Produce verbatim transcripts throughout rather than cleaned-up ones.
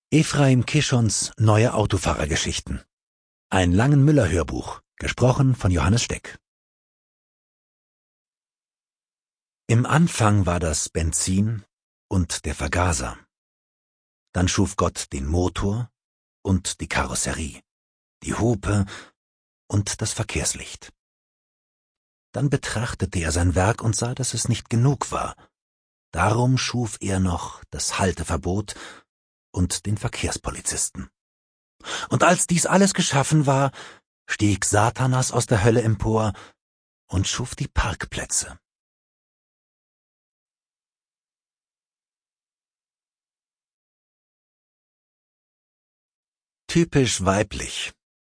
Ephraim Kishons Neue Autofahrergeschichten. Ein Langen-Müller-Hörbuch, gesprochen von Johannes Steck. Im Anfang war das Benzin und der Vergaser. Dann schuf Gott den Motor und die Karosserie, die Hupe und das Verkehrslicht. Dann betrachtete er sein Werk und sah, dass es nicht genug war. Darum schuf er noch das Halteverbot und den Verkehrspolizisten. Und als dies alles geschaffen war, stieg Satanas aus der Hölle empor und schuf die Parkplätze. Typisch weiblich.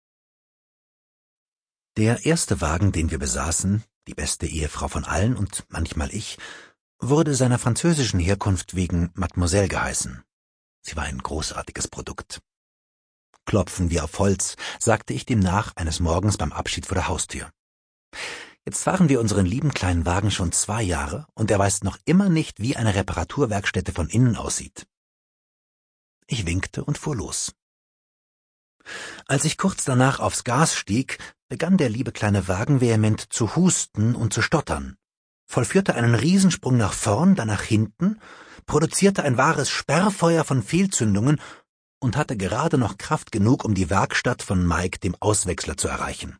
Der erste Wagen, den wir besaßen, die beste Ehefrau von allen und manchmal ich, wurde seiner französischen Herkunft wegen Mademoiselle geheißen. Sie war ein großartiges Produkt. Klopfen wir auf Holz, sagte ich dem nach eines Morgens beim Abschied vor der Haustür. Jetzt fahren wir unseren lieben kleinen Wagen schon zwei Jahre und er weiß noch immer nicht, wie eine Reparaturwerkstätte von innen aussieht. Ich winkte und fuhr los. Als ich kurz danach aufs Gas stieg, begann der liebe kleine Wagen vehement zu husten und zu stottern, vollführte einen Riesensprung nach vorn, dann nach hinten, produzierte ein wahres Sperrfeuer von Fehlzündungen und hatte gerade noch Kraft genug, um die Werkstatt von Mike, dem Auswechsler, zu erreichen.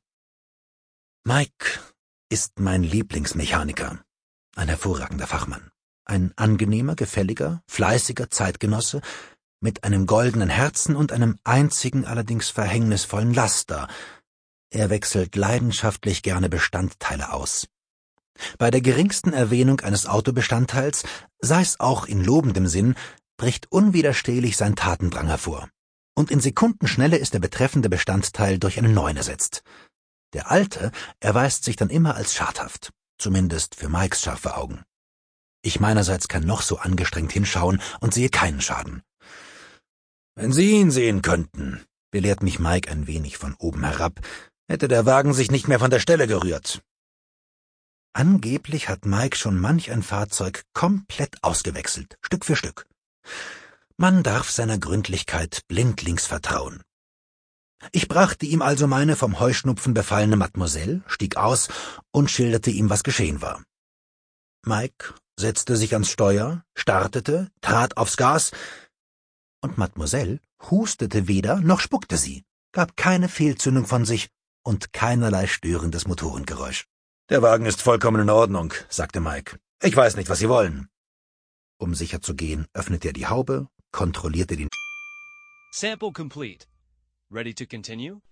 Mike ist mein Lieblingsmechaniker, ein hervorragender Fachmann, ein angenehmer, gefälliger, fleißiger Zeitgenosse mit einem goldenen Herzen und einem einzigen, allerdings verhängnisvollen Laster. Er wechselt leidenschaftlich gerne Bestandteile aus. Bei der geringsten Erwähnung eines Autobestandteils, sei es auch in lobendem Sinn, bricht unwiderstehlich sein Tatendrang hervor. Und in Sekundenschnelle ist der betreffende Bestandteil durch einen neuen ersetzt. Der alte erweist sich dann immer als schadhaft, zumindest für Mikes scharfe Augen. Ich meinerseits kann noch so angestrengt hinschauen und sehe keinen Schaden. »Wenn Sie ihn sehen könnten«, belehrt mich Mike ein wenig von oben herab, »hätte der Wagen sich nicht mehr von der Stelle gerührt.« Angeblich hat Mike schon manch ein Fahrzeug komplett ausgewechselt, Stück für Stück. Man darf seiner Gründlichkeit blindlings vertrauen. Ich brachte ihm also meine vom Heuschnupfen befallene Mademoiselle, stieg aus und schilderte ihm, was geschehen war. Mike setzte sich ans Steuer, startete, trat aufs Gas, und Mademoiselle hustete weder noch spuckte sie, gab keine Fehlzündung von sich und keinerlei störendes Motorengeräusch. »Der Wagen ist vollkommen in Ordnung«, sagte Mike. »Ich weiß nicht, was Sie wollen.« Um sicher zu gehen, öffnete er die Haube, kontrollierte den Sample complete. Ready to continue?